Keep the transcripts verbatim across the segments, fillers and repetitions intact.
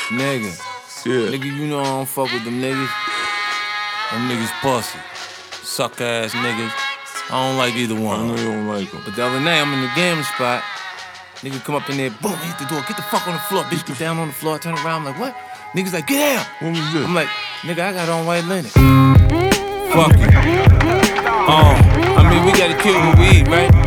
Nigga. Yeah. Nigga, you know I don't fuck with them niggas. Them niggas pussy. Suck ass niggas. I don't like either one. I know you don't like them. But the other night, I'm in the gambling spot. Nigga come up in there, boom, hit the door, get the fuck on the floor. Bitch get down on the floor, turn around, I'm like, what? Niggas like, get down. What was this? I'm like, nigga, I got on white linen. Fuck it. Oh, I mean, we gotta kill what we eat, right?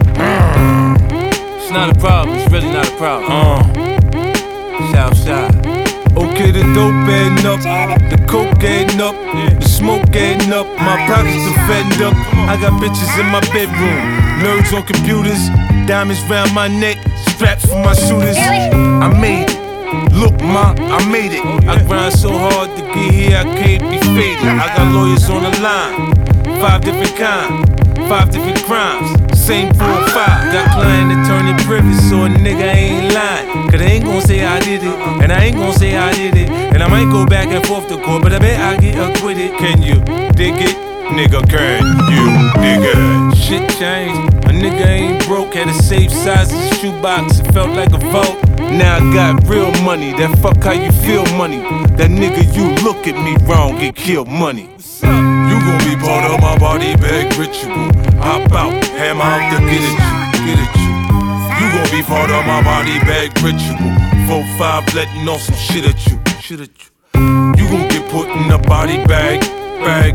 It's not a problem, it's really not a problem. Uh. Southside. Okay, the dope adding up, the coke adding up, the smoke adding up, my pockets are fattened up. I got bitches in my bedroom, nerds on computers, diamonds round my neck, straps for my shooters. I made it, look ma, I made it. I grind so hard to get here, I can't be faded. I got lawyers on the line, five different kinds, five different crimes, same four or five. Got client attorney privy, so a nigga ain't lying. Cause I ain't gon' say I did it, and I ain't gon' say I did it. And I might go back and forth to court, but I bet I get acquitted. Can you dig it? Nigga, can you dig it? Shit changed, a nigga ain't broke. Had a safe size as a shoebox, it felt like a vote. Now I got real money, that fuck how you feel money. That nigga, you look at me wrong, get killed money. You gon' be part of my body bag ritual. Hop out, hammer out to get at you, get at you. You gon' be part of my body bag ritual. Four five letting off some shit at you, shit at you. You gon' get put in a body bag, bag.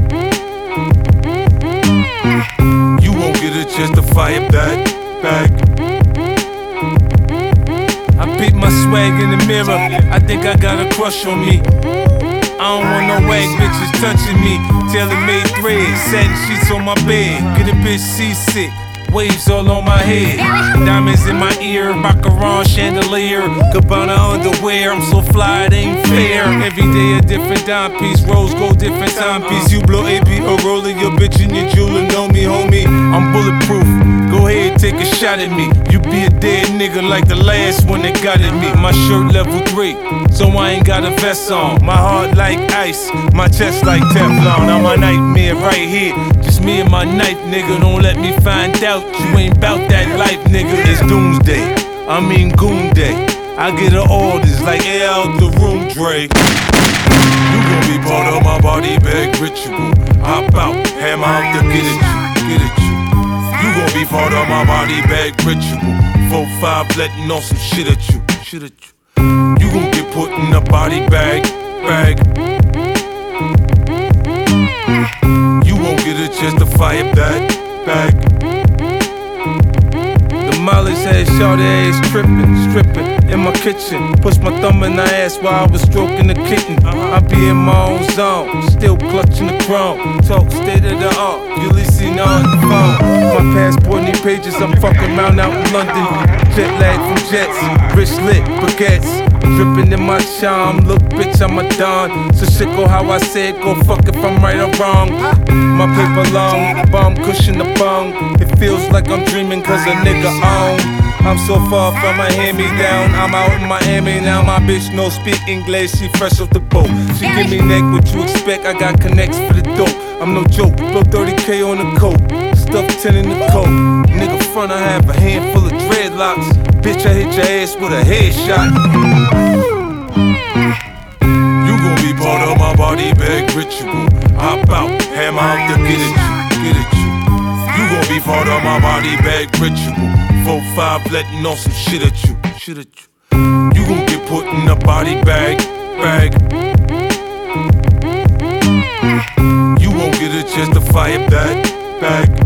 You won't get a chance to fire back, back. I peep my swag in the mirror, I think I got a crush on me. I don't want no wag bitches touching me. Tailor-made threads, satin sheets on my bed. Get a bitch seasick, waves all on my head. Diamonds in my ear, macaron chandelier. Cabana underwear, I'm so fly it ain't fair. Every day a different dime piece, rose gold different timepiece. You blow A B or rolling your bitch and your jeweler know me, homie. I'm bulletproof, go ahead take a shot at me. You be a dead nigga like the last one that got at me. My shirt level three, so I ain't got a vest on. My heart like ice, my chest like Teflon. I'm a nightmare right here, just me and my knife, nigga. Don't let me find out you ain't bout that life, nigga. It's doomsday, I mean goon day. I get her orders like air out the room, Dre. You gon' be part of my body bag ritual. Hop out, hammer out to get at you, get at you. You gon' be part of my body bag ritual. Four five letting off some shit at you, shit at you. You gon' get put in a body bag, bag. You won't get a chance to fire back, back. The Molly's had shorty ass trippin', strippin' in my kitchen. Push my thumb in her ass while I was stroking the kitten. I be in my own zone, still clutching the chrome. Talk state of the art, you listen on the phone. My passport need pages, I'm fucking around out in London. Jet lag from jets, rich lit baguettes. Drippin' in my charm, look bitch I'm a don. So shit go how I said, go fuck if I'm right or wrong. My paper long, bomb cushion the bong. It feels like I'm dreaming cause a nigga on. I'm so far from a hand-me-down. I'm out in Miami now, my bitch no speak English, she fresh off the boat. She give me neck, what you expect, I got connects for the dope. I'm no joke, blow thirty K on the coat, stuff ten in the coat. Nigga front, I have a handful of dreadlocks. Bitch, I hit your ass with a headshot. You gon' be part of my body bag ritual. Hop out, hammer out to get at you, get at you. You gon' be part of my body bag ritual. Four five letting off some shit at you, shit at you. You gon' get put in a body bag, bag. You won't get a chance to fire back, back.